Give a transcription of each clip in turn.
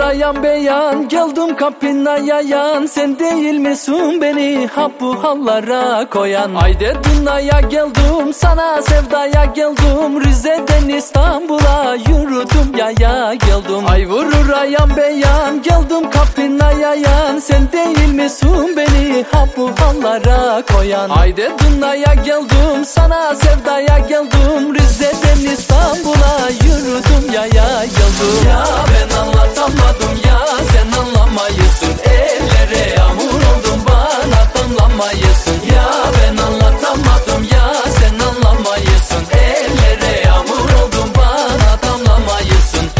ayan beyan, geldim kapına yayan. Sen değil misin beni ha bu hallara koyan? Haydi dünyaya geldim, sana sevdaya geldim. Rize'den İstanbul'a yürüdüm yaya geldim. Ay vurur ayan beyan, geldim kapına yayan. Sen değil misin beni ha bu hallara koyan? Haydi dünyaya geldim, sana sevdaya geldim. Rize'den İstanbul'a yürüdüm yaya geldim. Ya ben anlatamadım ya, sen anlamayısın. Ellere yağmur oldum, bana damlamayısın. Ya ben anlatamadım ya, sen anlamayısın. Ellere yağmur oldum, bana damlamayısın.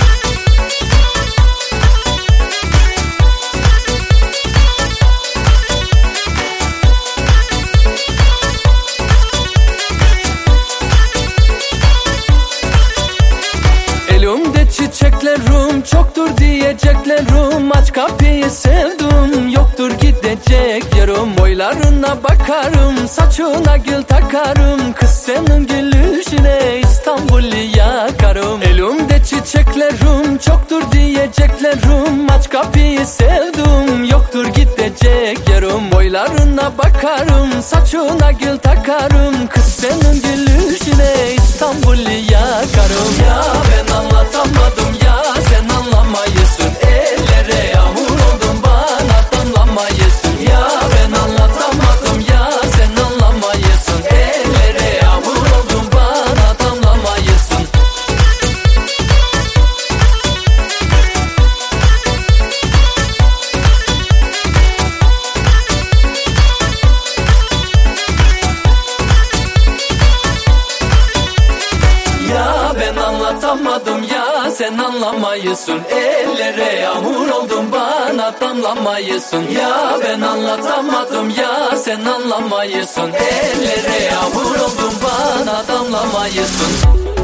Elimde çiçeklerim çoktur diyeceklerim. Aç kapıyı sevdim, yoktur gidecek yerim. Boylarına bakarım, saçına gül takarım. Kız senin gülüşüne İstanbul'u yakarım. Elimde çiçeklerim çoktur diyeceklerim. Aç kapıyı sevdim, yoktur gidecek yerim. Boylarına bakarım, saçına gül takarım. Kız senin gülüşüne İstanbul'u yakarım. Ya ben anlatamadım ya, sen anlamayısın. Ellere yağmur oldum, bana damlamayısın. Ya ben anlatamadım ya, sen anlamayısın. Ellere yağmur oldum, bana damlamayısın. Ya ben anlatamadım ya, sen anlamayısın. Ellere yağmur oldum, bana damlamayısın. Ya ben anlatamadım ya, sen anlamayısın. Ellere yağmur oldum, bana damlamayısın.